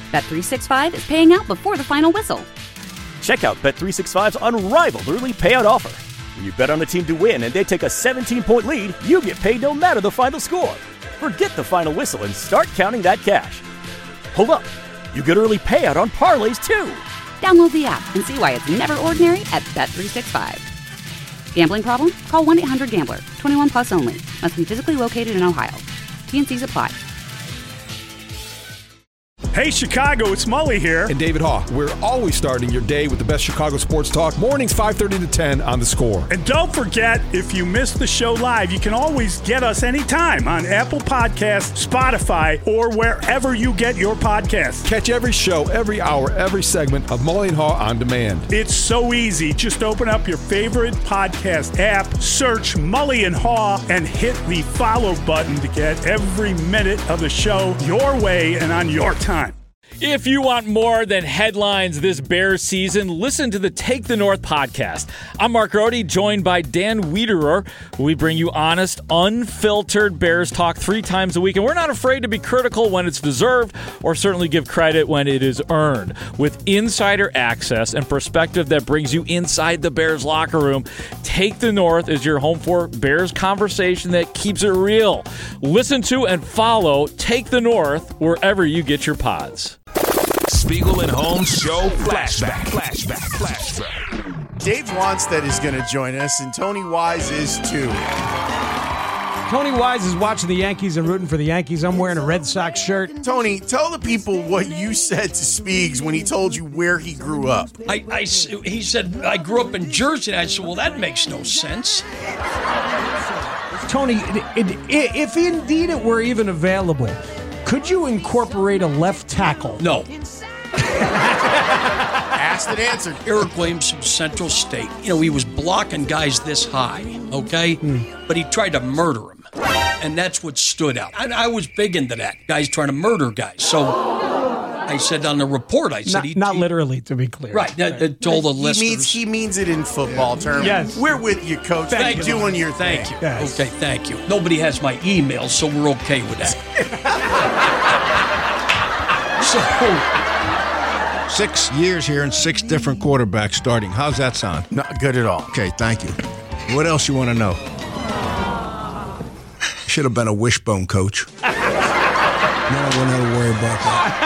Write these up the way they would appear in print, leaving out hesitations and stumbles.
Bet365 is paying out before the final whistle. Check out Bet365's unrivaled early payout offer. When you bet on a team to win and they take a 17-point lead, you get paid no matter the final score. Forget the final whistle and start counting that cash. Hold up. You get early payout on parlays, too. Download the app and see why it's never ordinary at Bet365. Gambling problem? Call 1-800-GAMBLER. 21 plus only. Must be physically located in Ohio. T&Cs apply. Hey, Chicago, it's Mully here. And David Haugh. We're always starting your day with the best Chicago sports talk. Mornings 5:30 to 10 on The Score. And don't forget, if you missed the show live, you can always get us anytime on Apple Podcasts, Spotify, or wherever you get your podcasts. Catch every show, every hour, every segment of Mully and Haugh on demand. It's so easy. Just open up your favorite podcast app, search Mully and Haugh, and hit the follow button to get every minute of the show your way and on your time. If you want more than headlines this Bears season, listen to the Take the North podcast. I'm Mark Rohde, joined by Dan Wiederer. We bring you honest, unfiltered Bears talk 3 times a week, and we're not afraid to be critical when it's deserved or certainly give credit when it is earned. With insider access and perspective that brings you inside the Bears locker room, Take the North is your home for Bears conversation that keeps it real. Listen to and follow Take the North wherever you get your pods. Spiegel and Holmes Show Flashback. Dave Wannstedt is going to join us, and Tony Wise is too. Tony Wise is watching the Yankees and rooting for the Yankees. I'm wearing a Red Sox shirt. Tony, tell the people what you said to Spiegs when he told you where he grew up. He said, I grew up in Jersey. I said, well, that makes no sense. Tony, if indeed it were even available, could you incorporate a left tackle? No. Asked and answered. Eric Williams from Central State. You know, he was blocking guys this high, okay? But he tried to murder him. And that's what stood out. I was big into that. Guys trying to murder guys. So I said on the report, I said... Not literally, to be clear. Right. I told the listeners. He means it in football terms. Yes. We're with you, Coach. Thank you. Doing your thing. thing. Yes. Okay, thank you. Nobody has my email, so we're okay with that. So 6 years here and 6 different quarterbacks starting. How's that sound? Not good at all. Okay, thank you. What else you want to know? Should have been a wishbone coach. No, I wouldn't have to worry about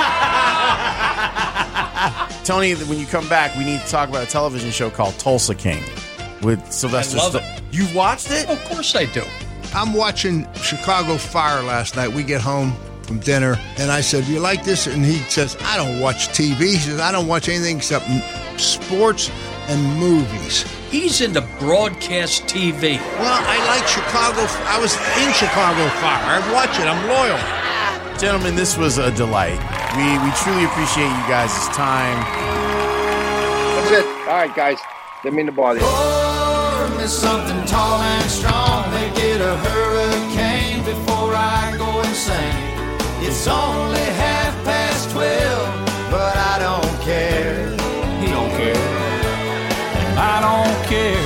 that. Tony, when you come back, we need to talk about a television show called Tulsa King with Sylvester I love it. You've watched it? Of course I do. I'm watching Chicago Fire last night. We get home from dinner, and I said, "You like this?" And he says, "I don't watch TV." He says, "I don't watch anything except sports and movies." He's into broadcast TV. Well, I like Chicago. I was in Chicago Fire. I watch it. I'm loyal. Gentlemen, this was a delight. We truly appreciate you guys' time. That's it. All right, guys. Didn't mean to bother you. Pour me something tall and strong. Make it a hurricane before I go insane. It's only 12:30, but I don't care. He don't care. And I don't care.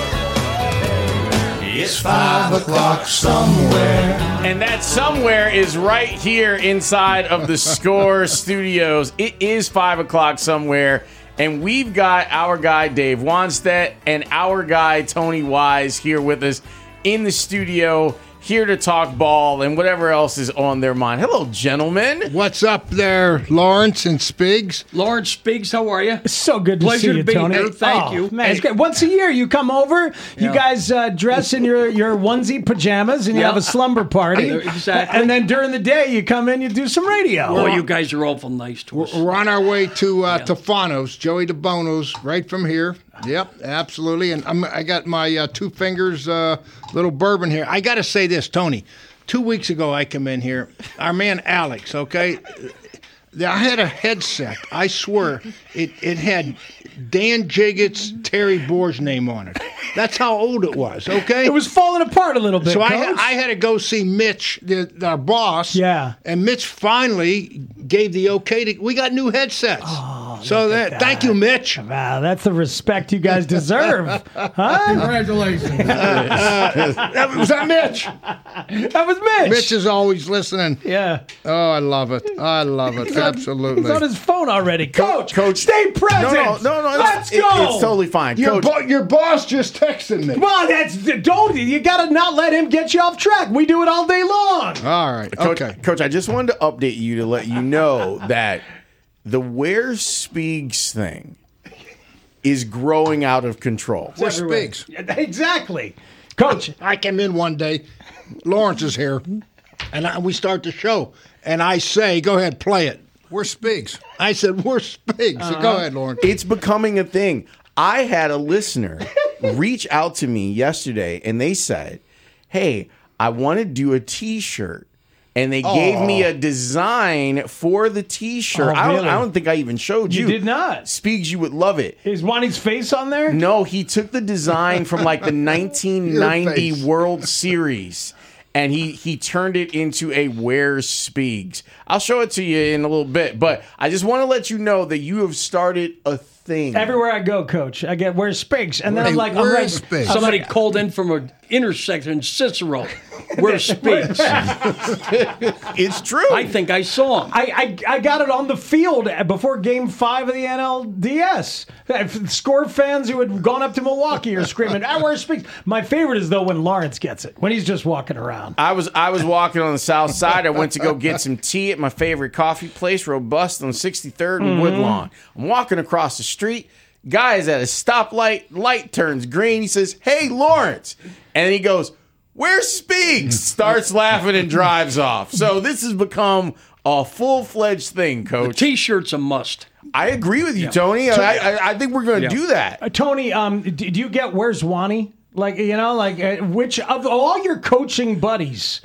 It's 5 o'clock somewhere. And that somewhere is right here inside of the Score Studios. It is 5 o'clock somewhere. And we've got our guy, Dave Wannstedt, and our guy, Tony Wise, here with us in the studio, here to talk ball and whatever else is on their mind. Hello, gentlemen. What's up there, Lawrence and Spiggs? Lawrence Spiggs, how are you? It's so good to Pleasure see you, to be Tony. here. Thank you. Man, it's great. Once a year, you come over, you guys dress in your onesie pajamas, and you have a slumber party. Exactly. And then during the day, you come in, you do some radio. Oh, you guys are awful nice to us. We're on our way to Tofano's, Joey DeBono's, right from here. Yep, absolutely. And I got my 2 fingers little bourbon here. I got to say this, Tony. 2 weeks ago, I come in here. Our man Alex, okay? I had a headset. I swear, it had Dan Jiggett's Terry Boer's name on it. That's how old it was, okay? It was falling apart a little bit, So Coach. I had to go see Mitch, our boss. Yeah. And Mitch finally gave the okay to. We got new headsets. Oh. So thank you, Mitch. Wow, that's the respect you guys deserve. Huh? Congratulations. Was that Mitch? That was Mitch. Mitch is always listening. Yeah. Oh, I love it. Absolutely. He's on his phone already. Coach, stay present. No. Let's go. It's totally fine. Your boss just texted me. Well, you got to not let him get you off track. We do it all day long. All right. Okay. Coach, I just wanted to update you to let you know that the Where Speaks thing is growing out of control. Where Speaks? Exactly. Coach, I came in one day. Lawrence is here, and we start the show, and I say, go ahead, play it. Where Speaks? I said, where Speaks? So go ahead, Lawrence. It's becoming a thing. I had a listener reach out to me yesterday, and they said, hey, I want to do a T-shirt. And they gave me a design for the T-shirt. Oh, really? I don't think I even showed you. You did not. Speaks, you would love it. Is Wani's face on there? No, he took the design from like the 1990 World Series, and he turned it into a Where Speaks. I'll show it to you in a little bit, but I just want to let you know that you have started a thing. Everywhere I go, Coach, I get Where Speaks, and then I'm like, Somebody called in from an intersection in Cicero. Where Speaks. It's true. I think I saw him. I got it on the field before Game 5 of the NLDS. Score fans who had gone up to Milwaukee are screaming, Where Speaks. My favorite is, though, when Lawrence gets it, when he's just walking around. I was walking on the south side. I went to go get some tea at my favorite coffee place, Robust, on 63rd and Woodlawn. I'm walking across the street. Guy is at a stoplight. Light turns green. He says, hey, Lawrence. And he goes, Where Speaks? Starts laughing and drives off. So this has become a full-fledged thing, Coach. The T-shirt's a must. I agree with you, Tony. I think we're going to do that. Tony, do you get Where's Wani? Which of all your coaching buddies,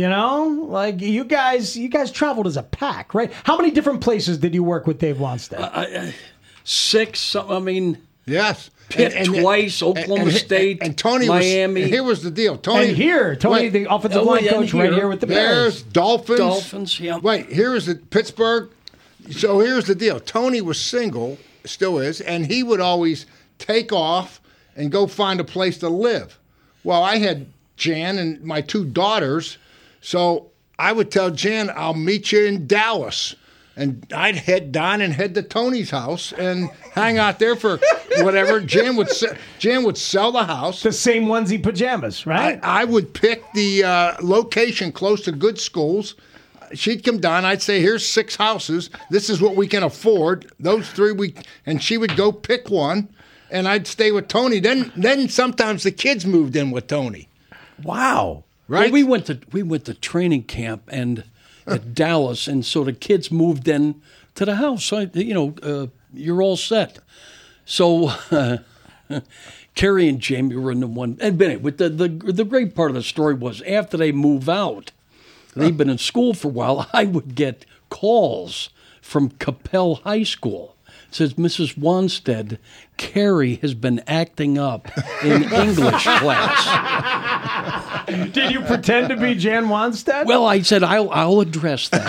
you guys traveled as a pack, right? How many different places did you work with Dave Wannstedt? 6. Yes. Pitt twice, Oklahoma State, and Tony Miami. Here was the deal. Tony, the offensive line coach, right here with the Bears. Dolphins. Yeah. Wait, here's the Pittsburgh. So here's the deal. Tony was single, still is, and he would always take off and go find a place to live. Well, I had Jan and my 2 daughters, so I would tell Jan, I'll meet you in Dallas. And I'd head down and head to Tony's house and hang out there for whatever. Jan would sell the house. The same onesie pajamas, right? I would pick the location close to good schools. She'd come down. I'd say, here's 6 houses. This is what we can afford. Those 3 and she would go pick one, and I'd stay with Tony. Then sometimes the kids moved in with Tony. Wow. Right? Well, we went to training camp and at Dallas, and so the kids moved in to the house. So, you're all set. So Carrie and Jamie were in the one. And anyway, the great part of the story was after they move out, they've been in school for a while, I would get calls from Capel High School. It says, Mrs. Wannstedt, Carrie has been acting up in English class. Did you pretend to be Jan Wannstedt? Well, I said, I'll address that.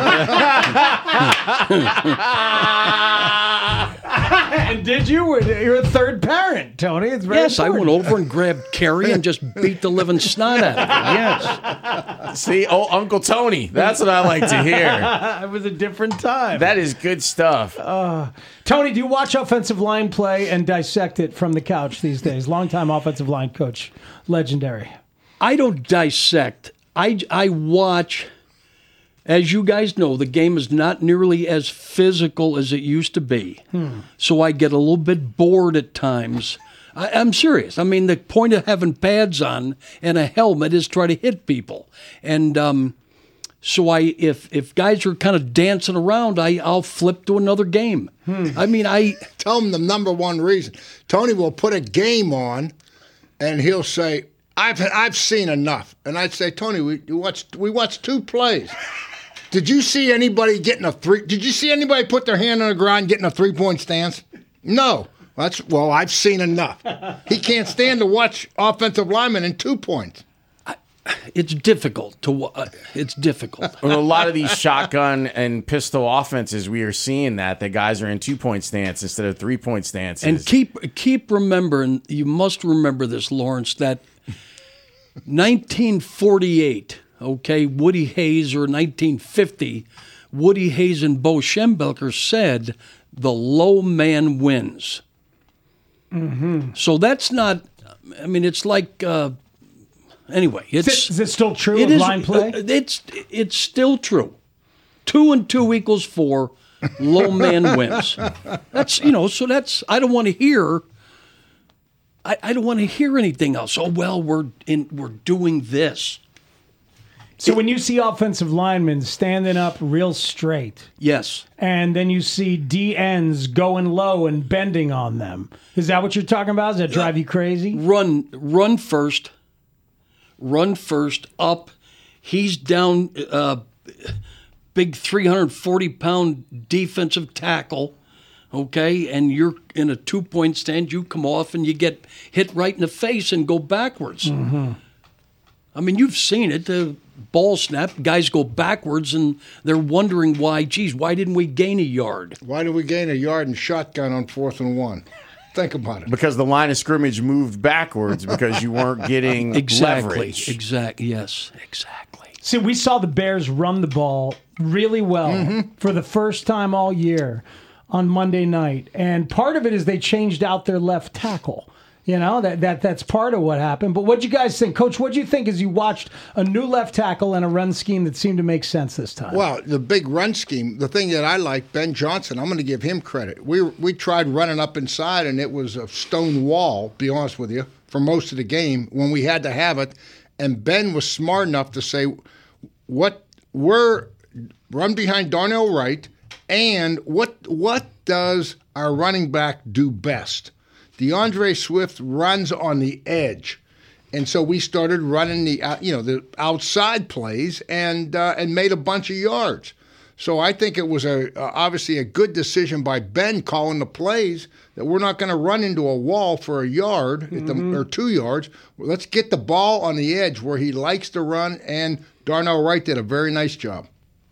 And did you? You're a third parent, Tony. It's very Yes, important. I went over and grabbed Carrie and just beat the living snot out of her. Yes. See, Uncle Tony. That's what I like to hear. It was a different time. That is good stuff. Tony, do you watch offensive line play and dissect it from the couch these days? Longtime offensive line coach, legendary. I don't dissect. I watch. As you guys know, the game is not nearly as physical as it used to be. So I get a little bit bored at times. I'm serious. I mean, the point of having pads on and a helmet is try to hit people. And so if guys are kind of dancing around, I'll flip to another game. I mean, I tell them the number one reason. Tony will put a game on, and he'll say, "I've seen enough." And I'd say, "Tony, we watched 2 plays. Did you see anybody getting a 3? Did you see anybody put their hand on the ground getting a 3-point stance? No. I've seen enough." He can't stand to watch offensive linemen in 2 points. it's difficult to. It's difficult. Well, a lot of these shotgun and pistol offenses, we are seeing that the guys are in 2-point stance instead of 3-point stances. And keep remembering. You must remember this, Lawrence. That 1948. Okay, Woody Hayes, or 1950, Woody Hayes and Bo Schembelker said, "The low man wins." Mm-hmm. So that's not. I mean, it's like. Anyway, is it still true? It is line play. It's still true. 2 and 2 equals 4. Low man wins. That's So that's. I don't want to hear. I don't want to hear anything else. Oh well, we're doing this. So when you see offensive linemen standing up real straight, yes, and then you see DNs going low and bending on them, is that what you're talking about? Does that drive you crazy? Run first up. He's down, big 340-pound defensive tackle. Okay, and you're in a 2-point stand. You come off and you get hit right in the face and go backwards. Mm-hmm. I mean, you've seen it. The ball snap, guys go backwards, and they're wondering why. Geez, why didn't we gain a yard? Why did we gain a yard and shotgun on 4th and 1? Think about it. Because the line of scrimmage moved backwards because you weren't getting leverage. Exactly. Yes, exactly. See, we saw the Bears run the ball really well for the first time all year on Monday night, and part of it is they changed out their left tackle. You know, that's part of what happened. But what'd you guys think? Coach, what'd you think as you watched a new left tackle and a run scheme that seemed to make sense this time? Well, the big run scheme, the thing that I like, Ben Johnson, I'm going to give him credit. We tried running up inside, and it was a stone wall, be honest with you, for most of the game when we had to have it. And Ben was smart enough to say, we're run behind Darnell Wright, and what does our running back do best? DeAndre Swift runs on the edge, and so we started running the outside plays and made a bunch of yards. So I think it was obviously a good decision by Ben calling the plays that we're not going to run into a wall for a yard or 2 yards. Let's get the ball on the edge where he likes to run, and Darnell Wright did a very nice job.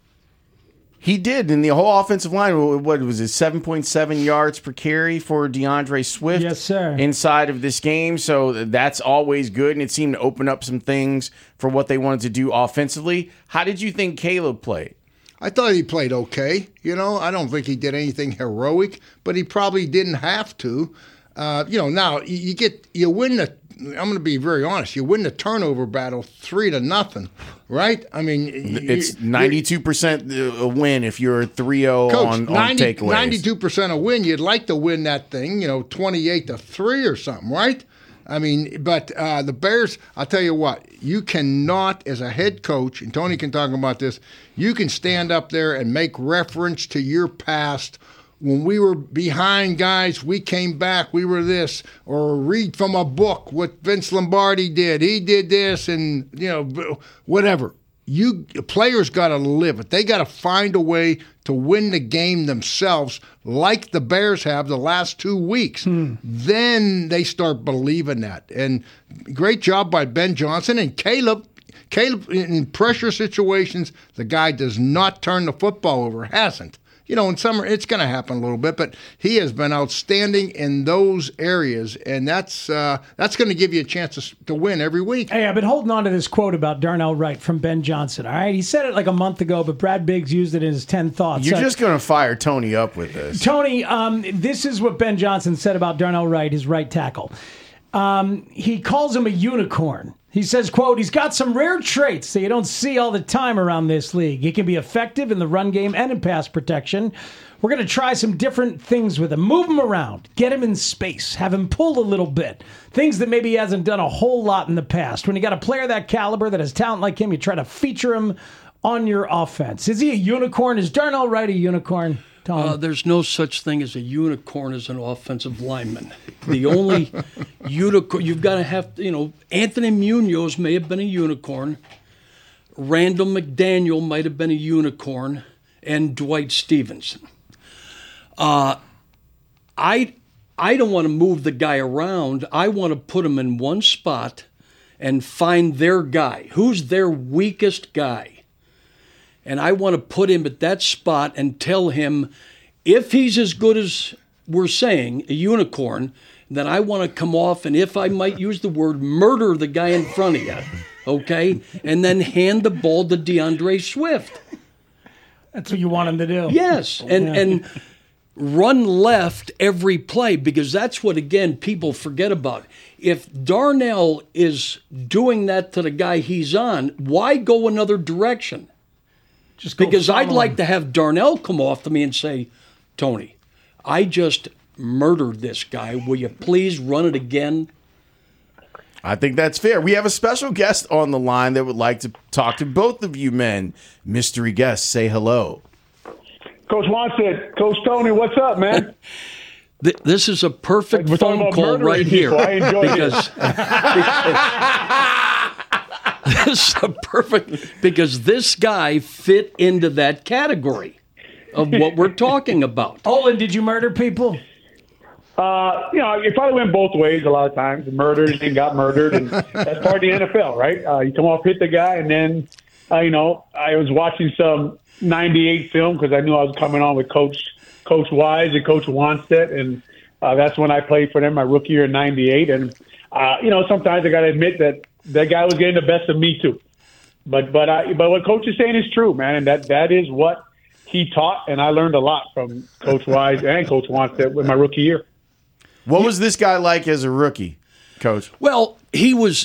He did, and the whole offensive line, what was it, 7.7 yards per carry for DeAndre Swift? Yes, sir. Inside of this game, so that's always good, and it seemed to open up some things for what they wanted to do offensively. How did you think Caleb played? I thought he played okay. I don't think he did anything heroic, but he probably didn't have to. Now you win the. I'm going to be very honest. You win the turnover battle 3-0, right? I mean, it's 92% a win if you're 3-0 on takeaways. 92% a win. You'd like to win that thing, 28-3 or something, right? I mean, but the Bears, I'll tell you what, you cannot, as a head coach, and Tony can talk about this, you can stand up there and make reference to your past. When we were behind, guys, we came back, we were this, or read from a book what Vince Lombardi did. He did this, and, whatever. Players got to live it. They got to find a way to win the game themselves, like the Bears have the last 2 weeks. Then they start believing that. And great job by Ben Johnson and Caleb. Caleb, in pressure situations, the guy does not turn the football over, hasn't. In summer, it's going to happen a little bit, but he has been outstanding in those areas, and that's going to give you a chance to win every week. Hey, I've been holding on to this quote about Darnell Wright from Ben Johnson, all right? He said it like a month ago, but Brad Biggs used it in his 10 thoughts. You're just going to fire Tony up with this. Tony, this is what Ben Johnson said about Darnell Wright, his right tackle. He calls him a unicorn. He says, quote, he's got some rare traits that you don't see all the time around this league. He can be effective in the run game and in pass protection. We're going to try some different things with him. Move him around. Get him in space. Have him pull a little bit. Things that maybe he hasn't done a whole lot in the past. When you got a player that caliber that has talent like him, you try to feature him on your offense. Is he a unicorn? Is Darnell Wright a unicorn? There's no such thing as a unicorn as an offensive lineman. The only unicorn, you've got to have, Anthony Munoz may have been a unicorn. Randall McDaniel might have been a unicorn. And Dwight Stevenson. I don't want to move the guy around. I want to put him in one spot and find their guy. Who's their weakest guy? And I want to put him at that spot and tell him, if he's as good as we're saying, a unicorn, then I want to come off and, if I might use the word, murder the guy in front of you, okay? And then hand the ball to DeAndre Swift. That's what you want him to do. Yes, and run left every play, because that's what, again, people forget about. If Darnell is doing that to the guy he's on, why go another direction? Just go because I'd follow like him. to have Darnell come off to me and say, Tony, I just murdered this guy. Will you please run it again? I think that's fair. We have a special guest on the line that would like to talk to both of you men. Mystery guest, say hello. Coach Wannstedt, Coach Tony, what's up, man? This is a perfect We're talking phone about call right murdering people. here. I enjoy This is a perfect, because this guy fit into that category of what we're talking about. Olin, did you murder people? It probably went both ways a lot of times. Murdered and got murdered, and that's part of the NFL, right? You come off, hit the guy, and then, I was watching some 98 film because I knew I was coming on with Coach Wise and Coach Wannstedt, and that's when I played for them my rookie year in 98. And, sometimes I got to admit that guy was getting the best of me too. But what Coach is saying is true, man, and that is what he taught, and I learned a lot from Coach Wise and Coach Wannstedt with my rookie year. What was this guy like as a rookie, Coach? Well, he was.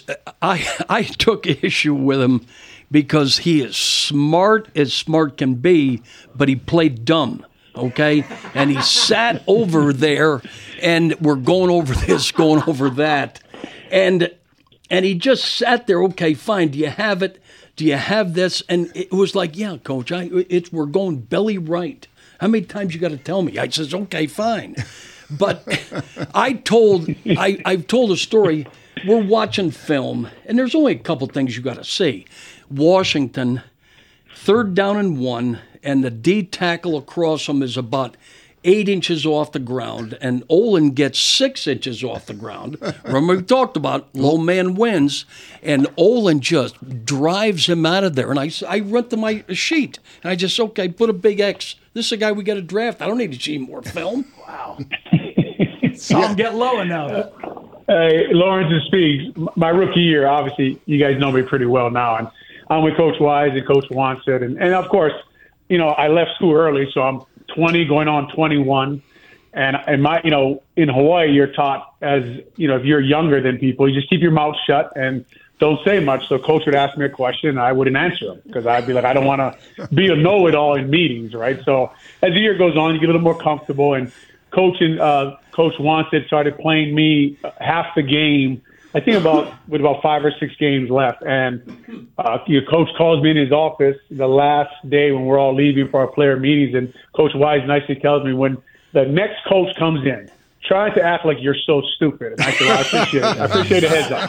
I took issue with him because he is smart as smart can be, but he played dumb. Okay, and he sat over there, and we're going over this, going over that, and he just sat there. Okay, fine. Do you have it? Do you have this? And it was like, yeah, Coach. We're going belly right. How many times you got to tell me? I says, okay, fine. But I've told a story. We're watching film, and there's only a couple things you got to see. Washington, 3rd down and 1, and the D tackle across them is about 8 inches off the ground, and Olin gets 6 inches off the ground. Remember we talked about low man wins, and Olin just drives him out of there. And I went to my sheet, and I just, okay, put a big X. This is a guy we got to draft. I don't need to see more film. Wow. Saw him get low enough. Hey, Lawrence and Speaks, my rookie year, obviously, you guys know me pretty well now. And I'm with Coach Wise and Coach Wannstedt. And of course, I left school early, so I'm 20 going on 21. And my, in Hawaii, you're taught as, if you're younger than people, you just keep your mouth shut and don't say much. So Coach would ask me a question, and I wouldn't answer him because I'd be like, I don't want to be a know-it-all in meetings, right? So as the year goes on, you get a little more comfortable. And Coach Wannstedt started playing me half the game, I think with about 5 or 6 games left. And your coach calls me in his office the last day when we're all leaving for our player meetings, and Coach Wise nicely tells me, when the next coach comes in, trying to act like you're so stupid. And I said, well, I appreciate it. I appreciate the heads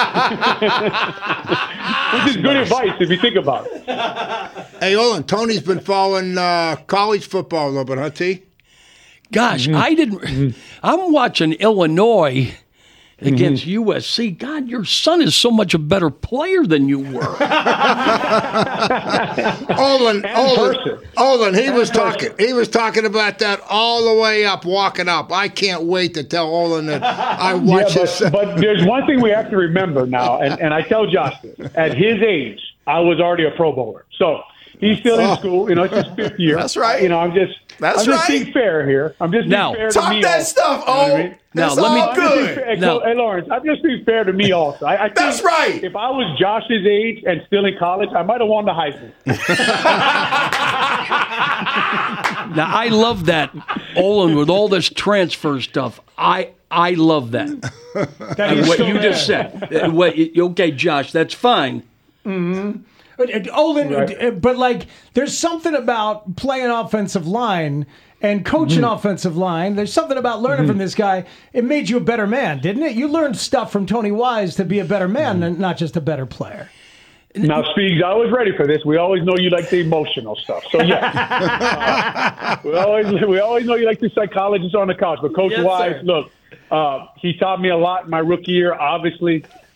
up. Which is good advice if you think about it. Hey, Olin, Tony's been following college football a little bit, huh, T? Gosh, I didn't. I'm watching Illinois against USC. God, your son is so much a better player than you were. Olin, he was talking about that all the way up, walking up. I can't wait to tell Olin that I watch this. But there's one thing we have to remember now, and I tell Josh this. At his age, I was already a Pro Bowler. So he's still in school. It's his 5th year. That's right. I'm just being fair here. I'm just being fair to me. Talk that also. stuff, Now, let me good. Hey, Lawrence, I'm just being fair to me also. I think that's right. If I was Josh's age and still in college, I might have won the Heisman. Now, I love that, Olin, with all this transfer stuff. I love that. What you just said. Okay, Josh, that's fine. Mm-hmm. Olin, right. But there's something about playing offensive line and coaching offensive line. There's something about learning from this guy. It made you a better man, didn't it? You learned stuff from Tony Wise to be a better man, and not just a better player. Now, Speaks, I was ready for this. We always know you like the emotional stuff. So, yeah. we always know you like the psychologist on the couch. But Coach Wise, look, he taught me a lot in my rookie year. Obviously,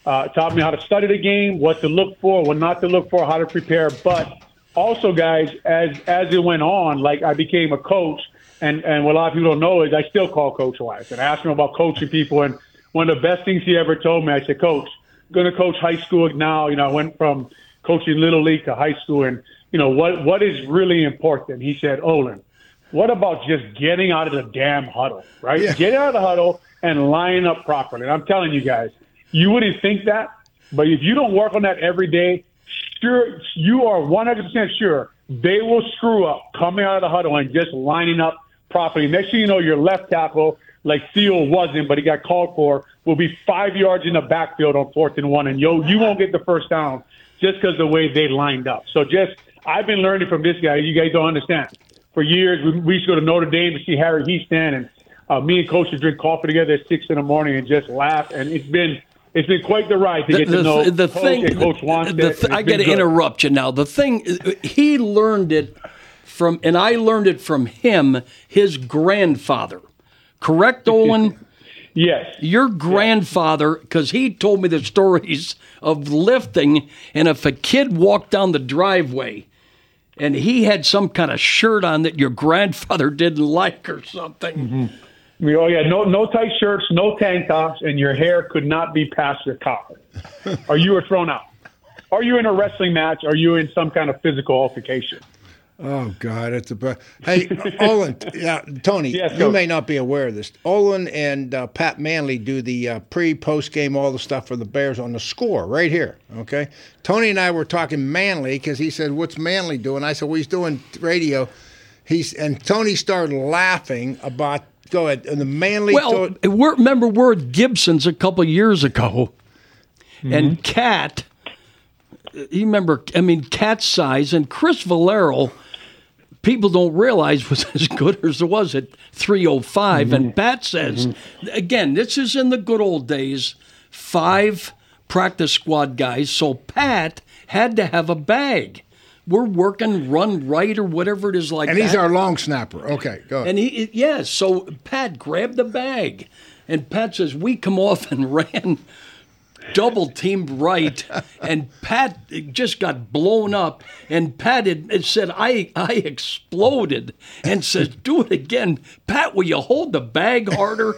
taught me how to study the game, what to look for, what not to look for, how to prepare. But also, guys, as it went on, like I became a coach, and what a lot of people don't know is I still call Coach Wise and ask him about coaching people. And one of the best things he ever told me, I said, Coach, I'm going to coach high school now. I went from coaching Little League to high school, and what is really important. He said, Olin, what about just getting out of the damn huddle, right? Yeah. Get out of the huddle and line up properly. And I'm telling you guys, you wouldn't think that, but if you don't work on that every day, sure, you are 100% sure they will screw up coming out of the huddle and just lining up properly. Next thing you know, your left tackle, like Theo wasn't, but he got called for, will be 5 yards in the backfield on 4th and 1, and you won't get the first down just because of the way they lined up. So I've been learning from this guy. You guys don't understand. For years, we used to go to Notre Dame to see Harry Heaston, and me and Coach would drink coffee together at 6 in the morning and just laugh. And it's been quite the ride to get to know Coach Wannstedt. I got to interrupt you now. The thing, he learned it from, and I learned it from him, his grandfather. Correct, Olin? Yes. Your grandfather, because he told me the stories of lifting, and if a kid walked down the driveway and he had some kind of shirt on that your grandfather didn't like or something. Mm-hmm. Oh, yeah, no tight shirts, no tank tops, and your hair could not be past your collar, or you were thrown out. Are you in a wrestling match? Are you in some kind of physical altercation? Oh, God. Hey, Olin, Tony, yes, you may not be aware of this. Olin and Pat Manley do the pre-post game, all the stuff for the Bears on the Score right here, okay? Tony and I were talking Manley because he said, what's Manley doing? I said, well, he's doing radio. And Tony started laughing about, go ahead, and the Manley. Well, remember, we're at Gibson's a couple years ago, and Cat, you remember, Cat's size, and Chris Valero, people don't realize was as good as it was at 305. And Pat says, again, this is in the good old days, 5 practice squad guys. So Pat had to have a bag. We're working run right or whatever it is like that. And he's our long snapper. Okay, go ahead. And so Pat grabbed the bag. And Pat says, we come off and ran double teamed right, and Pat just got blown up, and Pat had said, I exploded, and says, do it again. Pat, will you hold the bag harder?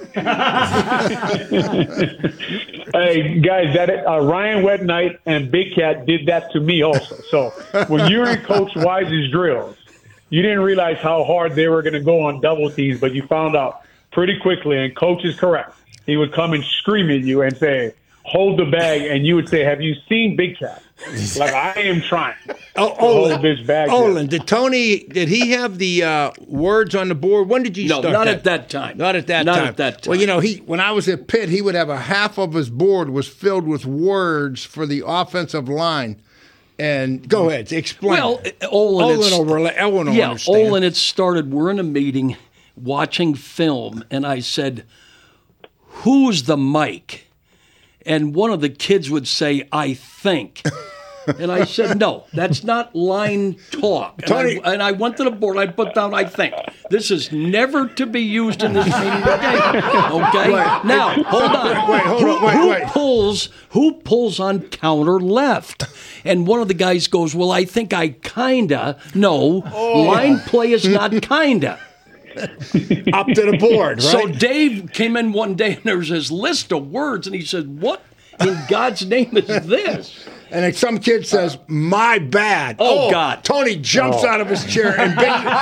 Hey, guys, Ryan Wednight and Big Cat did that to me also. So when you're in Coach Wise's drills, you didn't realize how hard they were going to go on double teams, but you found out pretty quickly, and Coach is correct. He would come and scream at you and say, hold the bag, and you would say, have you seen Big Cat? Like, I am trying to hold this bag. Olin, did he have the words on the board? When did you start? No, not at that time. Not at that time. Well, when I was at Pitt, he would have half of his board was filled with words for the offensive line. And go ahead, explain. Well, Olin will understand. Olin, it started, we're in a meeting watching film, and I said, who's the mic? And one of the kids would say, I think. And I said, no, that's not line talk. And I went to the board, I put down, I think. This is never to be used in this meeting again. Okay? Wait, now, hold on. Who pulls on counter left? And one of the guys goes, well, I think I kinda. No, line play is not kinda. Up to the board, right? So Dave came in one day, and there was his list of words, and he said, what in God's name is this? And some kid says, my bad. Oh, God. Tony jumps out of his chair, and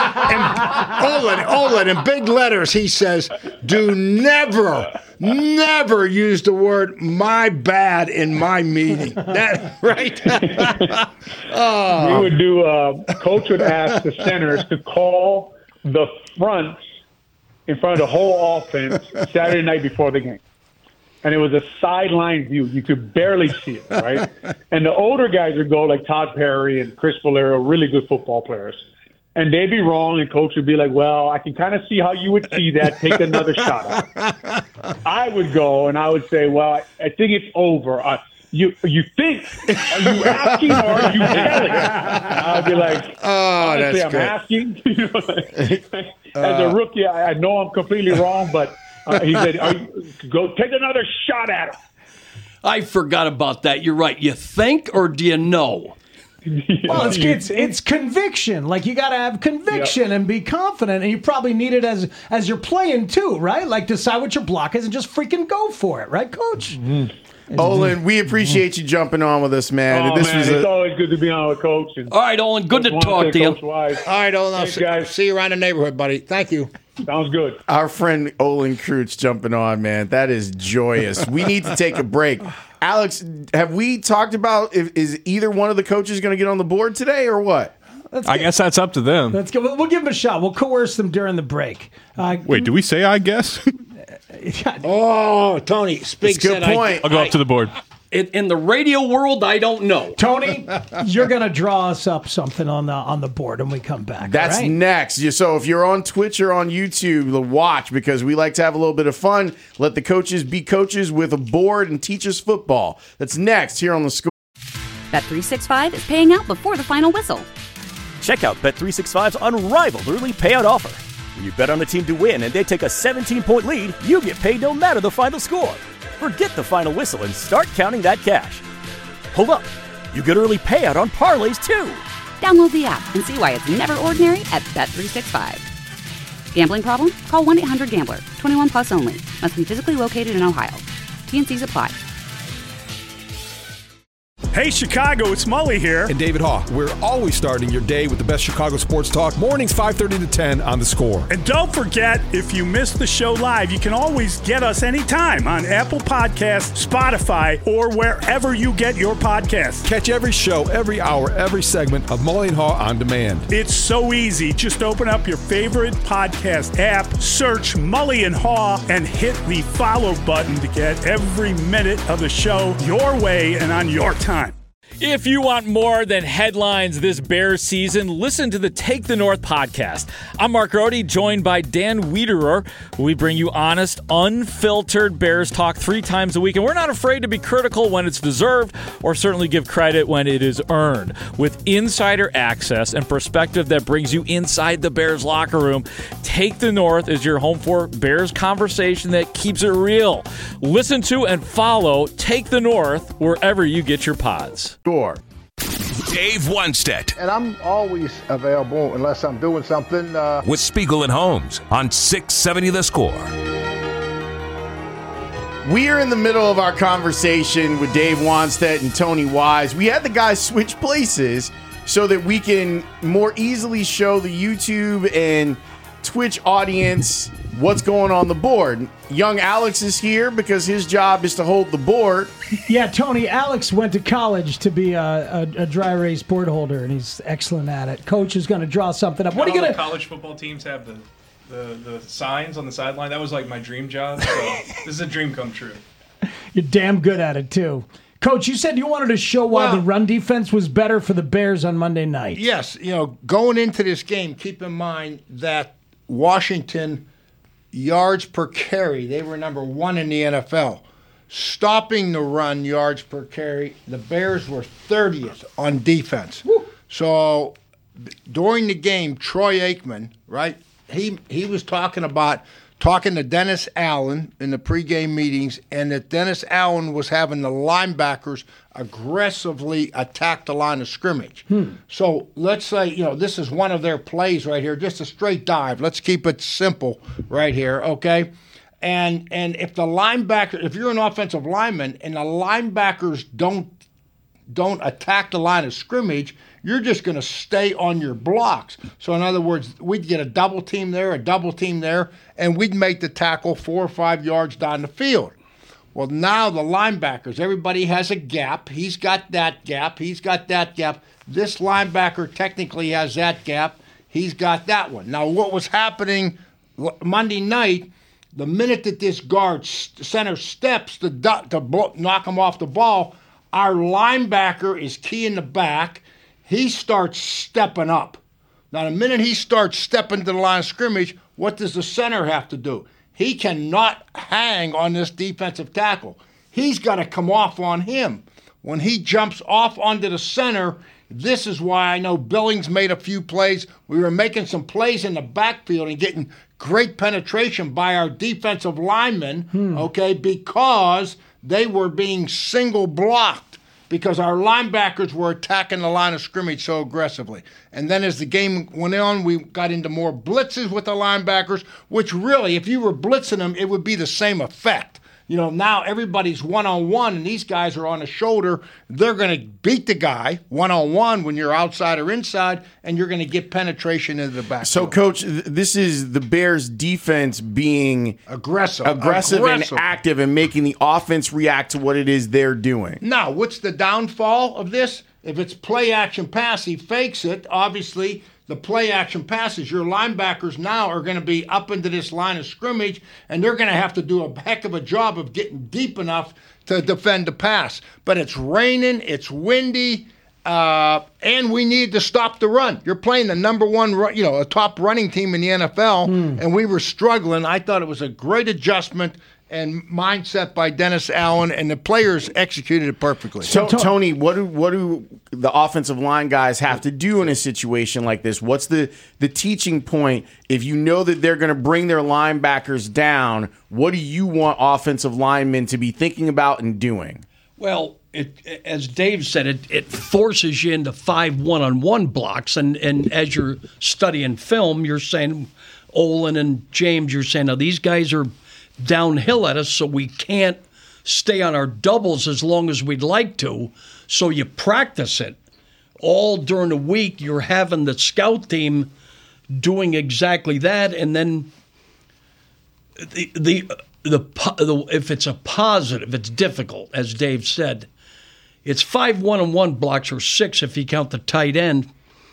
Olin, in big letters, he says, do never use the word my bad in my meeting. That right? We would do, Coach would ask the centers to call the front in front of the whole offense Saturday night before the game. And it was a sideline view. You could barely see it, right? And the older guys would go like Todd Perry and Chris Valero, really good football players. And they'd be wrong, and Coach would be like, well, I can kind of see how you would see that. Take another shot at it. I would go, and I would say, well, I think it's over. You think? Are you asking or are you telling? I'd be like, honestly, I'm asking. As a rookie, I know I'm completely wrong, but he said, go take another shot at him. I forgot about that. You're right. You think or do you know? Well, it's conviction. Like, you got to have conviction and be confident, and you probably need it as you're playing too, right? Like, decide what your block is and just freaking go for it, right, Coach? Olin, we appreciate you jumping on with us, man. It's always good to be on with Coach. All right, Olin, good to talk to you. All right, Olin, I'll see you around the neighborhood, buddy. Thank you. Sounds good. Our friend Olin Kreutz jumping on, man. That is joyous. We need to take a break. Alex, have we talked about is either one of the coaches going to get on the board today or what? I guess that's up to them. Let's go. We'll give them a shot. We'll coerce them during the break. Wait, do we say I guess? Oh, Tony, Spig said point. I'll go up to the board. In the radio world, I don't know. Tony, you're going to draw us up something on the board when we come back. That's right? next. So if you're on Twitch or on YouTube, watch, because we like to have a little bit of fun. Let the coaches be coaches with a board and teach us football. That's next here on The Score. Bet365 is paying out before the final whistle. Check out Bet365's unrivaled early payout offer. When you bet on a team to win and they take a 17-point lead, you get paid no matter the final score. Forget the final whistle and start counting that cash. Hold up. You get early payout on parlays, too. Download the app and see why it's never ordinary at Bet365. Gambling problem? Call 1-800-GAMBLER. 21 plus only. Must be physically located in Ohio. T&Cs apply. Hey, Chicago, it's Mully here. And David Haugh. We're always starting your day with the best Chicago sports talk. Mornings 5:30 to 10 on The Score. And don't forget, if you miss the show live, you can always get us anytime on Apple Podcasts, Spotify, or wherever you get your podcasts. Catch every show, every hour, every segment of Mully and Haugh on demand. It's so easy. Just open up your favorite podcast app, search Mully and Haugh, and hit the follow button to get every minute of the show your way and on your time. If you want more than headlines this Bears season, listen to the Take the North podcast. I'm Mark Rohde, joined by Dan Wiederer. We bring you honest, unfiltered Bears talk 3 times a week, and we're not afraid to be critical when it's deserved or certainly give credit when it is earned. With insider access and perspective that brings you inside the Bears locker room, Take the North is your home for Bears conversation that keeps it real. Listen to and follow Take the North wherever you get your pods. Dave Wannstedt. And I'm always available unless I'm doing something. With Spiegel and Holmes on 670 The Score. We are in the middle of our conversation with Dave Wannstedt and Tony Wise. We had the guys switch places so that we can more easily show the YouTube and Twitch audience what's going on the board. Young Alex is here because his job is to hold the board. Yeah, Tony, Alex went to college to be a dry erase board holder, and he's excellent at it. Coach is going to draw something up. What are you going to... College football teams have the signs on the sideline. That was like my dream job. So this is a dream come true. You're damn good at it, too. Coach, you said you wanted to show why the run defense was better for the Bears on Monday night. Yes, going into this game, keep in mind that Washington yards per carry, they were number 1 in the NFL. Stopping the run yards per carry, the Bears were 30th on defense. Woo. So during the game, Troy Aikman, right, he was talking to Dennis Allen in the pregame meetings, and that Dennis Allen was having the linebackers aggressively attack the line of scrimmage. So let's say, this is one of their plays right here, just a straight dive. Let's keep it simple right here, okay? And if the linebacker, if you're an offensive lineman and the linebackers don't attack the line of scrimmage, you're just going to stay on your blocks. So in other words, we'd get a double team there, and we'd make the tackle 4 or 5 yards down the field. Well, now the linebackers, everybody has a gap. He's got that gap. He's got that gap. This linebacker technically has that gap. He's got that one. Now, what was happening Monday night, the minute that this guard center steps to knock him off the ball, our linebacker is keying the back. He starts stepping up. Now, the minute he starts stepping to the line of scrimmage, what does the center have to do? He cannot hang on this defensive tackle. He's got to come off on him. When he jumps off onto the center, this is why I know Billings made a few plays. We were making some plays in the backfield and getting great penetration by our defensive linemen, okay, because they were being single blocked because our linebackers were attacking the line of scrimmage so aggressively. And then as the game went on, we got into more blitzes with the linebackers, which really, if you were blitzing them, it would be the same effect. Now everybody's one-on-one, and these guys are on the shoulder. They're going to beat the guy one-on-one when you're outside or inside, and you're going to get penetration into the backfield. So, Coach, this is the Bears' defense being aggressive and active and making the offense react to what it is they're doing. Now, what's the downfall of this? If it's play-action pass, he fakes it, obviously. The play-action passes, your linebackers now are going to be up into this line of scrimmage, and they're going to have to do a heck of a job of getting deep enough to defend the pass. But it's raining, it's windy, and we need to stop the run. You're playing the number one, a top running team in the NFL, and we were struggling. I thought it was a great adjustment and mindset by Dennis Allen, and the players executed it perfectly. So, Tony, what do the offensive line guys have to do in a situation like this? What's the teaching point? If you know that they're going to bring their linebackers down, what do you want offensive linemen to be thinking about and doing? Well, as Dave said, it forces you into 5 one-on-one blocks, and as you're studying film, you're saying, Olin and James, you're saying, now these guys are downhill at us, so we can't stay on our doubles as long as we'd like to. So you practice it all during the week. You're having the scout team doing exactly that, and then the if it's a positive, it's difficult, as Dave said. It's 5 one-on-one blocks, or 6 if you count the tight end.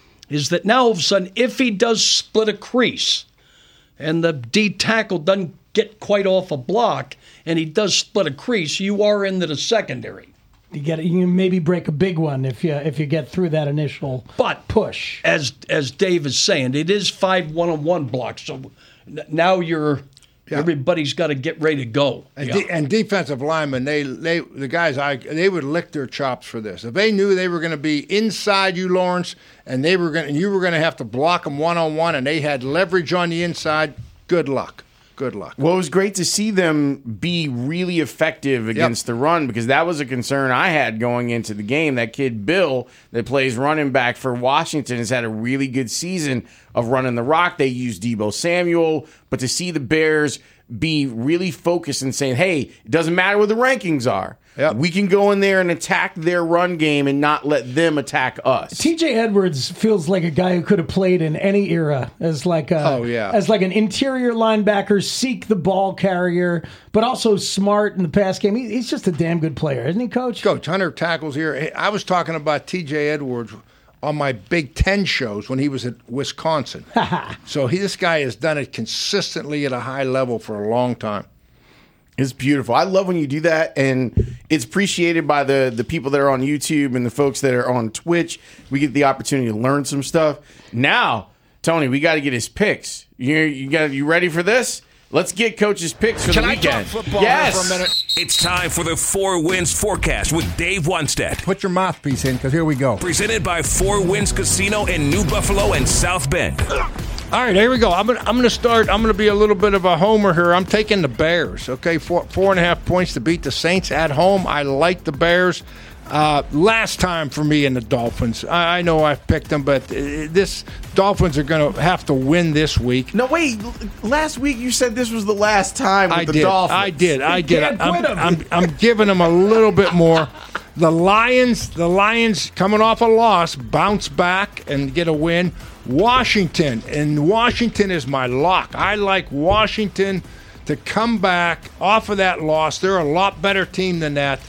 Is that now all of a sudden, if he does split a crease, and the D tackle doesn't get quite off a block, and he does split a crease, you are into the secondary. You maybe break a big one if you get through that initial push. As Dave is saying, it is 5 one-on-one blocks, so now everybody's got to get ready to go. And defensive linemen, the guys, they would lick their chops for this. If they knew they were going to be inside you, Lawrence, and you were going to have to block them one-on-one, and they had leverage on the inside, good luck. Good luck. Well, it was great to see them be really effective against the run, because that was a concern I had going into the game. That kid Bill that plays running back for Washington has had a really good season of running the rock. They use Deebo Samuel, but to see the Bears be really focused and saying, hey, it doesn't matter what the rankings are. Yep. We can go in there and attack their run game and not let them attack us. TJ Edwards feels like a guy who could have played in any era as like an interior linebacker, seek the ball carrier, but also smart in the pass game. He's just a damn good player, isn't he, Coach? Coach, 100 tackles here. I was talking about TJ Edwards on my Big Ten shows when he was at Wisconsin. So this guy has done it consistently at a high level for a long time. It's beautiful. I love when you do that, and it's appreciated by the people that are on YouTube and the folks that are on Twitch. We get the opportunity to learn some stuff. Now, Tony, we got to get his picks. You ready for this? Let's get Coach's picks for the weekend. Can I talk football for a minute? It's time for the 4 Winds Forecast with Dave Wannstedt. Put your mouthpiece in, because here we go. Presented by 4 Winds Casino in New Buffalo and South Bend. All right, here we go. I'm gonna start. I'm gonna be a little bit of a homer here. I'm taking the Bears. Okay, 4.5 points to beat the Saints at home. I like the Bears. Last time for me and the Dolphins. I know I've picked them, but this Dolphins are going to have to win this week. No, wait. Last week you said this was the last time with the Dolphins. I did. I'm giving them a little bit more. The Lions coming off a loss, bounce back and get a win. Washington is my lock. I like Washington to come back off of that loss. They're a lot better team than that.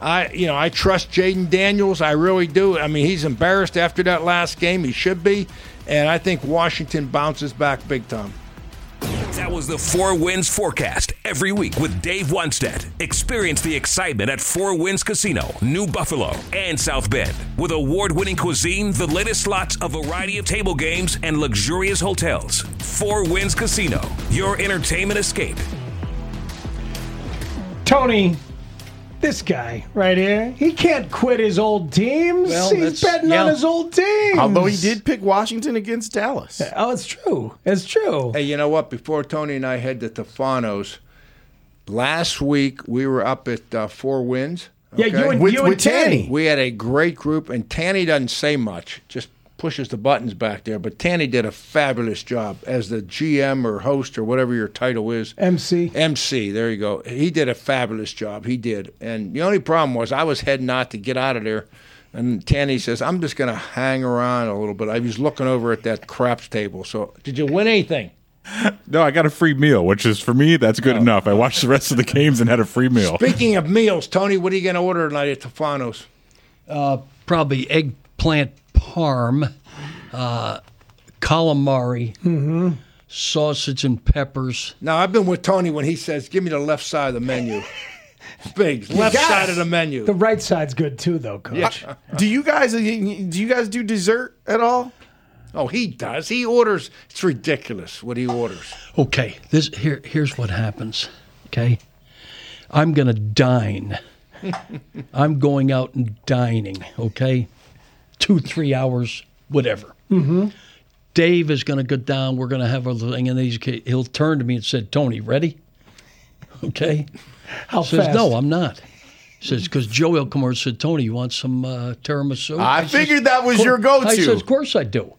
I trust Jaden Daniels. I really do. I mean, he's embarrassed after that last game. He should be. And I think Washington bounces back big time. That was the 4 Winds Forecast every week with Dave Wannstedt. Experience the excitement at 4 Winds Casino, New Buffalo, and South Bend. With award-winning cuisine, the latest slots, a variety of table games, and luxurious hotels. 4 Winds Casino, your entertainment escape. Tony, this guy right here, he can't quit his old teams. Well, he's betting on his old teams. Although he did pick Washington against Dallas. Oh, it's true. It's true. Hey, you know what? Before Tony and I head to Tefano's, last week we were up at Four Winds. Yeah, you and Tanny. We had a great group, and Tanny doesn't say much, just pushes the buttons back there. But Tanny did a fabulous job as the GM or host or whatever your title is. MC. MC, there you go. He did a fabulous job. He did. And the only problem was I was heading out to get out of there, and Tanny says, I'm just going to hang around a little bit. I was looking over at that craps table. So did you win anything? No, I got a free meal, which is, for me, that's good enough. I watched the rest of the games and had a free meal. Speaking of meals, Tony, what are you going to order tonight at Tufano's? Probably eggplant parm, calamari, sausage and peppers. Now, I've been with Tony when he says, give me the left side of the menu. Big left side of the menu. The right side's good too, though, Coach. Yeah. Do you guys do dessert at all? Oh, he does. He orders. It's ridiculous what he orders. Okay, here's what happens. Okay, I'm gonna dine. I'm going out and dining. Okay, 2-3 hours, whatever. Mm-hmm. Dave is gonna go down. We're gonna have a thing, and he'll turn to me and said, "Tony, ready?" Okay. How says, fast? "No, I'm not." Says, because Joey will come over and said, "Tony, you want some tiramisu?" I figured that was your go-to. I said, "Of course I do."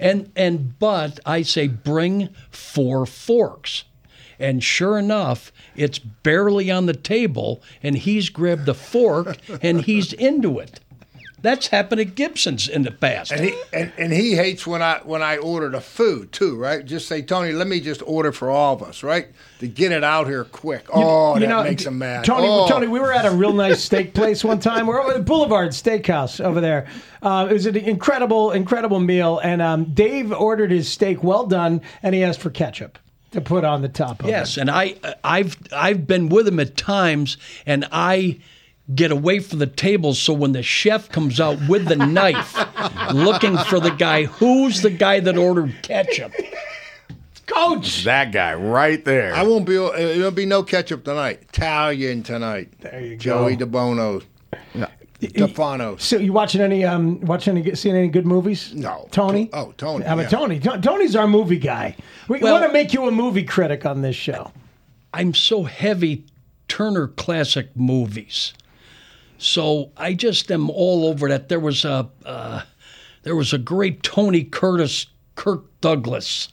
But I say, bring 4 forks. And sure enough, it's barely on the table, and he's grabbed the fork, and he's into it. That's happened at Gibson's in the past. And he hates when I order the food too, right? Just say, Tony, let me just order for all of us, right? To get it out here quick. That makes him mad. Tony, we were at a real nice steak place one time. We're at Boulevard Steakhouse over there. It was an incredible meal, and Dave ordered his steak well done, and he asked for ketchup to put on the top of it. Yes, and I've been with him at times, and I get away from the table, so when the chef comes out with the knife looking for the guy, who's the guy that ordered ketchup? Coach! That guy right there. I won't be. There'll be no ketchup tonight. Italian tonight. There you go. Joey DeBono. Stefano. So you seeing any good movies? No. Tony? Tony. I'm a Tony. Tony's our movie guy. We want to make you a movie critic on this show. I'm so heavy Turner Classic Movies. So I just am all over that. There was a great Tony Curtis, Kirk Douglas.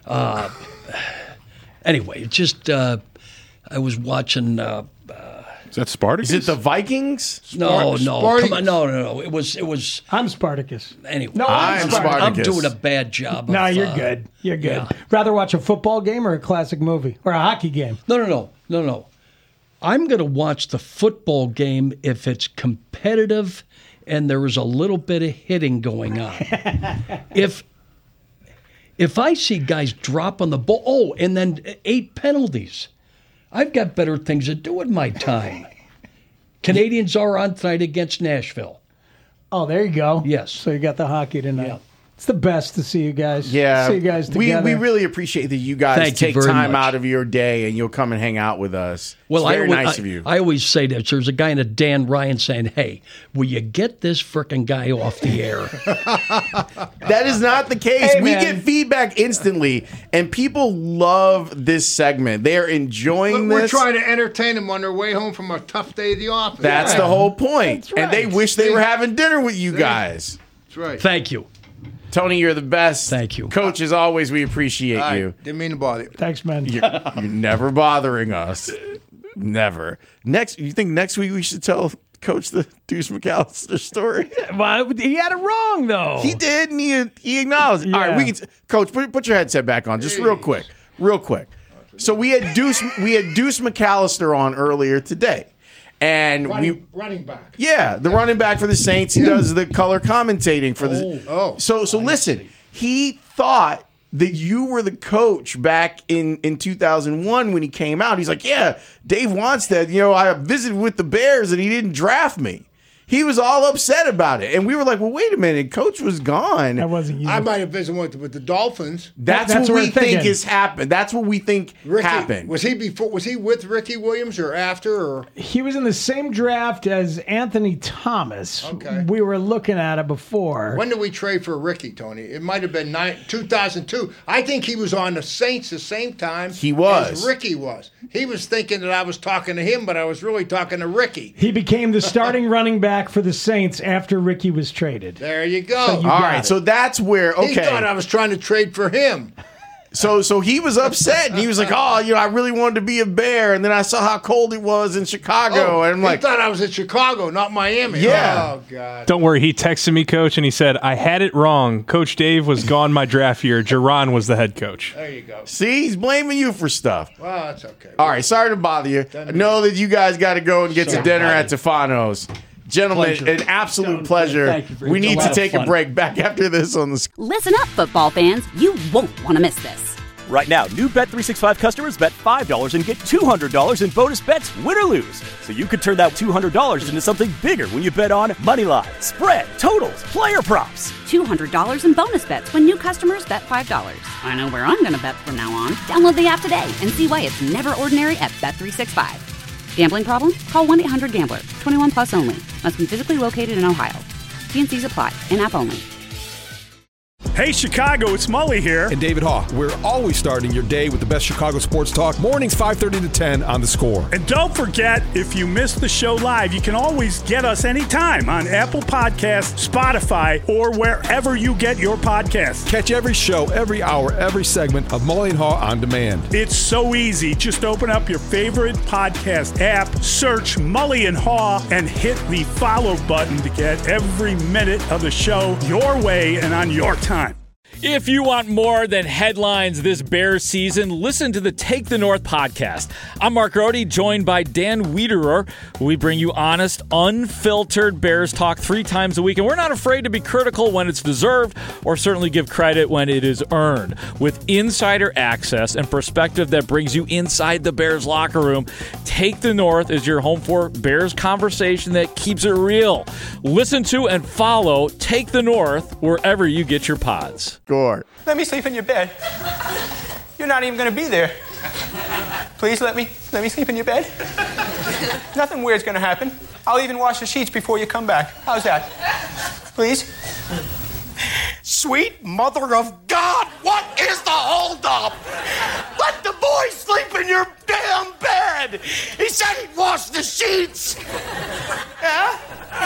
Anyway, just I was watching. Is that Spartacus? Is it the Vikings? No, Spartacus. come on, no. It was. I'm Spartacus. Anyway, No, I'm Spartacus. I'm doing a bad job. No, you're good. You're good. Yeah. Rather watch a football game or a classic movie or a hockey game? No. I'm going to watch the football game if it's competitive and there is a little bit of hitting going on. If I see guys drop on the ball, and then 8 penalties, I've got better things to do with my time. Canadians are on tonight against Nashville. Oh, there you go. Yes. So you got the hockey tonight. Yeah. It's the best to see you guys. Yeah. See you guys together. We really appreciate that you guys Thank you take very time much. out of your day and you'll come and hang out with us. Well, it's very I nice of you. I always say that there's a guy in a Dan Ryan saying, "Hey, will you get this frickin' guy off the air?" That is not the case. Hey, we man. get feedback instantly, and people love this segment. They are enjoying We're this. trying to entertain them on their way home from a tough day at the office. That's the whole point. That's right. And they wish they were having dinner with you guys. That's right. Thank you. Tony, you're the best. Thank you. Coach, as always, we appreciate All right. you. Didn't mean to bother you. Thanks, man. You're never bothering us. Never. You think next week we should tell Coach the Deuce McAllister story? Well, he had it wrong, though. He did, and he acknowledged it. All right, we can. Coach, put your headset back on, just real quick. So we had Deuce McAllister on earlier today. And running back. Yeah, the running back for the Saints. He does the color commentating for the. So listen, he thought that you were the coach back in 2001 when he came out. He's like, yeah, Dave Wanstead. I visited with the Bears and he didn't draft me. he was all upset about it. And we were like, well, wait a minute. Coach was gone. That wasn't you. I might have visited with the Dolphins. That's what we think has happened. That's what we think happened. Was he with Ricky Williams or after? Or he was in the same draft as Anthony Thomas. Okay. We were looking at it before. When did we trade for Ricky, Tony? It might have been 2002. I think he was on the Saints the same time he was. As Ricky was. He was thinking that I was talking to him, but I was really talking to Ricky. He became the starting running back for the Saints after Ricky was traded. There you go. So all right, so that's where, okay. He thought I was trying to trade for him. So he was upset, and he was like, oh, I really wanted to be a Bear, and then I saw how cold it was in Chicago, and I'm like... He thought I was in Chicago, not Miami. Yeah. Oh, God. Don't worry, he texted me, Coach, and he said, I had it wrong. Coach Dave was gone my draft year. Jaron was the head coach. There you go. See, he's blaming you for stuff. Well, that's okay. All right, sorry to bother you. I know that you guys got to go and get to dinner at Tefano's. Gentlemen, an absolute pleasure. We need to take a break. Back after this on the... Listen up, football fans. You won't want to miss this. Right now, new Bet365 customers bet $5 and get $200 in bonus bets, win or lose. So you could turn that $200 into something bigger when you bet on moneyline, spread, totals, player props. $200 in bonus bets when new customers bet $5. I know where I'm going to bet from now on. Download the app today and see why it's never ordinary at Bet365. Gambling problem? Call 1-800-GAMBLER. 21 plus only. Must be physically located in Ohio. T&Cs apply. In-app only. Hey, Chicago, it's Mully here. And David Haugh. We're always starting your day with the best Chicago sports talk. Mornings 5:30 to 10 on The Score. And don't forget, if you missed the show live, you can always get us anytime on Apple Podcasts, Spotify, or wherever you get your podcasts. Catch every show, every hour, every segment of Mully and Haugh on demand. It's so easy. Just open up your favorite podcast app, search Mully and Haugh, and hit the follow button to get every minute of the show your way and on your time. If you want more than headlines this Bears season, listen to the Take the North podcast. I'm Mark Rohde, joined by Dan Wiederer. We bring you honest, unfiltered Bears talk 3 times a week, and we're not afraid to be critical when it's deserved, or certainly give credit when it is earned. With insider access and perspective that brings you inside the Bears locker room, Take the North is your home for Bears conversation that keeps it real. Listen to and follow Take the North wherever you get your pods. Score. Let me sleep in your bed. You're not even going to be there. Please let me sleep in your bed. Nothing weird's going to happen. I'll even wash the sheets before you come back. How's that? Please? Sweet mother of God, what is the holdup? Let the boy sleep in your damn bed. He said he'd wash the sheets. Yeah?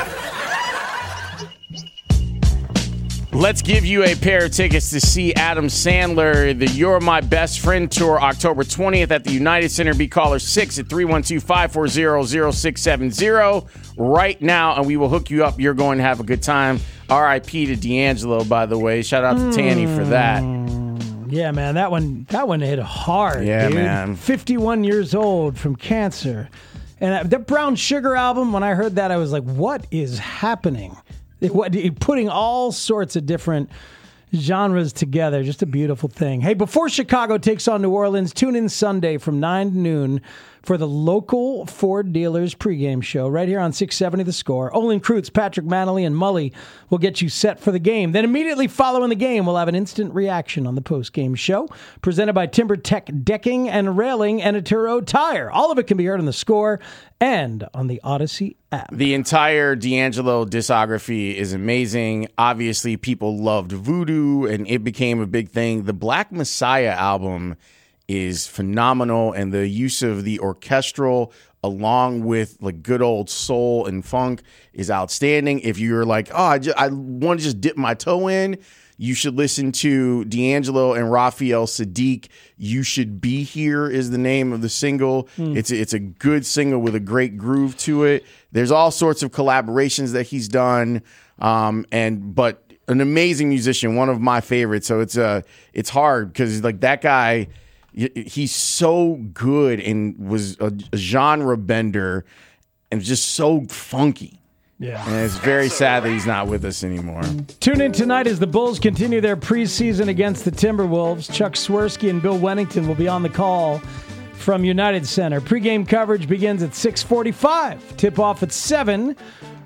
Let's give you a pair of tickets to see Adam Sandler, the You're My Best Friend Tour, October 20th at the United Center. Be caller 6 at 312-540-0670 right now, and we will hook you up. You're going to have a good time. R.I.P. to D'Angelo, by the way. Shout out to Tanny for that. Yeah, man, that one hit hard. Yeah, dude. man. 51 years old from cancer. And the Brown Sugar album, when I heard that, I was like, what is happening? Putting all sorts of different genres together. Just a beautiful thing. Hey, before Chicago takes on New Orleans, tune in Sunday from 9 to noon for the local Ford dealers pregame show right here on 670 The Score. Olin Kreutz, Patrick Manley, and Mully will get you set for the game. Then immediately following the game, we'll have an instant reaction on the postgame show presented by TimberTech Decking and Railing and Atturo Tire. All of it can be heard on The Score and on the Odyssey app. The entire D'Angelo discography is amazing. Obviously, people loved Voodoo, and it became a big thing. The Black Messiah album is phenomenal, and the use of the orchestral along with like good old soul and funk is outstanding. If you're like, oh, I want to just dip my toe in, you should listen to D'Angelo and Raphael Sadiq. You Should Be Here is the name of the single. It's a good single with a great groove to it. There's all sorts of collaborations that he's done, but an amazing musician, one of my favorites. So it's hard because like that guy, he's so good and was a genre bender and just so funky. Yeah. And it's very sad that he's not with us anymore. Tune in tonight as the Bulls continue their preseason against the Timberwolves. Chuck Swirsky and Bill Wennington will be on the call from United Center. Pre-game coverage begins at 6:45. Tip-off at 7.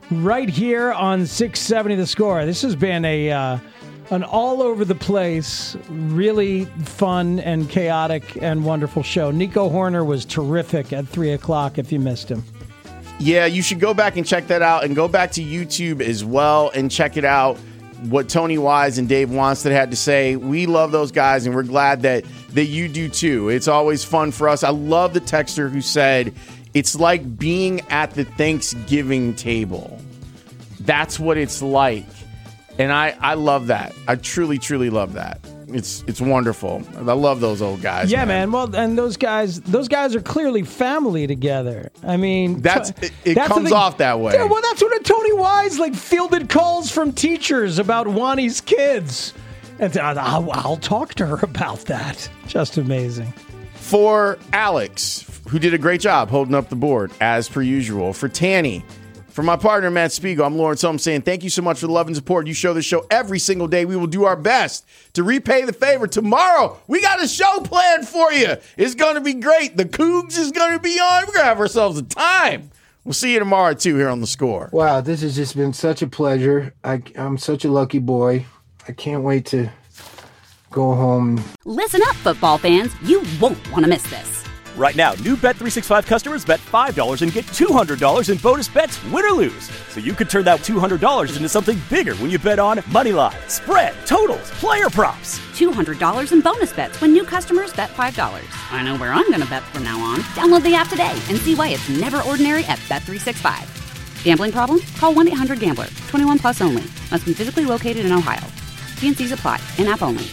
right here on 670 The Score. This has been an all over the place, really fun and chaotic and wonderful show. Nico Horner was terrific at 3 o'clock if you missed him. Yeah, you should go back and check that out, and go back to YouTube as well and check it out, what Tony Wise and Dave Wannstedt had to say. We love those guys, and we're glad that you do too. It's always fun for us. I love the texter who said, it's like being at the Thanksgiving table. That's what it's like. And I love that. I truly, truly love that. It's wonderful. I love those old guys. Yeah, man. Well, and those guys are clearly family together. I mean, it comes off that way. Yeah, well, that's what Tony Wise fielded calls from teachers about Wani's kids, and I'll talk to her about that. Just amazing. For Alex, who did a great job holding up the board as per usual. For Tanny. For my partner, Matt Spiegel, I'm Lawrence Holmes saying thank you so much for the love and support. You show this show every single day. We will do our best to repay the favor. Tomorrow, we got a show planned for you. It's going to be great. The Cougs is going to be on. We're going to have ourselves a time. We'll see you tomorrow, too, here on The Score. Wow, this has just been such a pleasure. I'm such a lucky boy. I can't wait to go home. Listen up, football fans. You won't want to miss this. Right now, new Bet365 customers bet $5 and get $200 in bonus bets, win or lose. So you could turn that $200 into something bigger when you bet on money line, spread, totals, player props. $200 in bonus bets when new customers bet $5. I know where I'm going to bet from now on. Download the app today and see why it's never ordinary at Bet365. Gambling problem? Call 1-800-GAMBLER. 21 plus only. Must be physically located in Ohio. T&Cs apply. In-app only.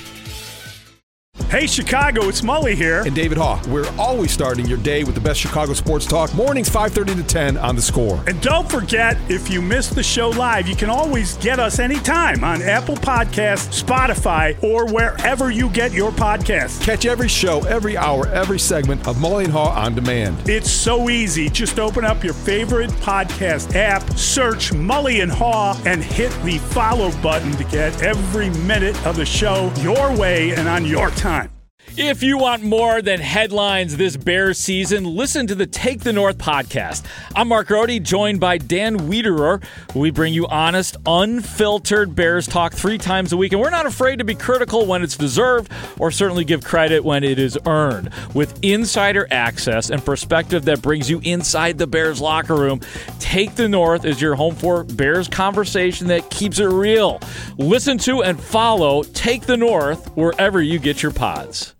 Hey, Chicago, it's Mully here. And David Haugh. We're always starting your day with the best Chicago sports talk. Mornings 5:30 to 10 on The Score. And don't forget, if you missed the show live, you can always get us anytime on Apple Podcasts, Spotify, or wherever you get your podcasts. Catch every show, every hour, every segment of Mully and Haugh on demand. It's so easy. Just open up your favorite podcast app, search Mully and Haugh, and hit the follow button to get every minute of the show your way and on your time. If you want more than headlines this Bears season, listen to the Take the North podcast. I'm Mark Rohde, joined by Dan Wiederer. We bring you honest, unfiltered Bears talk 3 times a week, and we're not afraid to be critical when it's deserved, or certainly give credit when it is earned. With insider access and perspective that brings you inside the Bears locker room, Take the North is your home for Bears conversation that keeps it real. Listen to and follow Take the North wherever you get your pods.